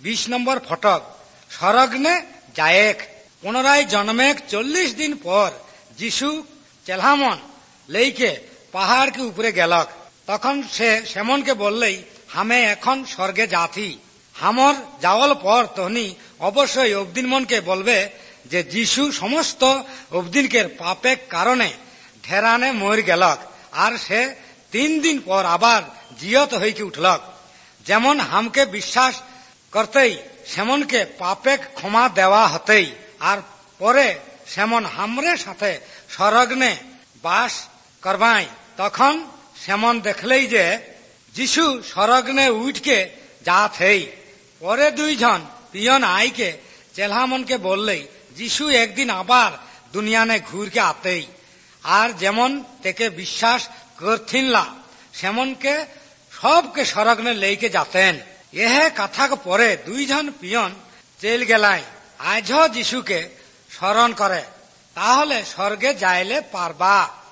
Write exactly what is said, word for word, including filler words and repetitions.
বিশ নম্বর ফটক স্বর্গে যায়েক। পুনরায় জন্মেক চল্লিশ দিন পর যিশু চেলহামন লেইকে পাহাড় কে উপরে গেলক। তখন সে সেমনকে বললেই হামে এখন স্বর্গে যাথি। হামর যাওয়ার পর তহনি অবশ্যই অবদিনমনকে বলবে যে যিশু সমস্ত অবদিনকের পাপের কারণে ঢেরানে মর গেলক, আর সে তিন দিন পর আবার জিয়ত হইকে উঠলক। যেমন হামকে বিশ্বাস করতেই সেমনকে পাপে ক্ষমা দেওয়া হতেই, আর পরে সেমন হামরে সাথে স্বর্গে বাস করবাই। তখন সেমন দেখলেই যে যিশু স্বর্গে উঠকে যাত হেই। পরে দুইজন পিয়ন আইকে চেলহামনকে বললেই যিশু একদিন আবার দুনিয়ানে ঘুরকে আতেই, আর যেমন তেকে বিশ্বাস করথিনলা সেমনকে সবকে স্বর্গে লেইকে যাতেন। এহ কথা পরে দুইজন পিয়ন চেল গেলাই আজ যিশুকে স্মরণ করে, তাহলে স্বর্গে যাইলে পারবা।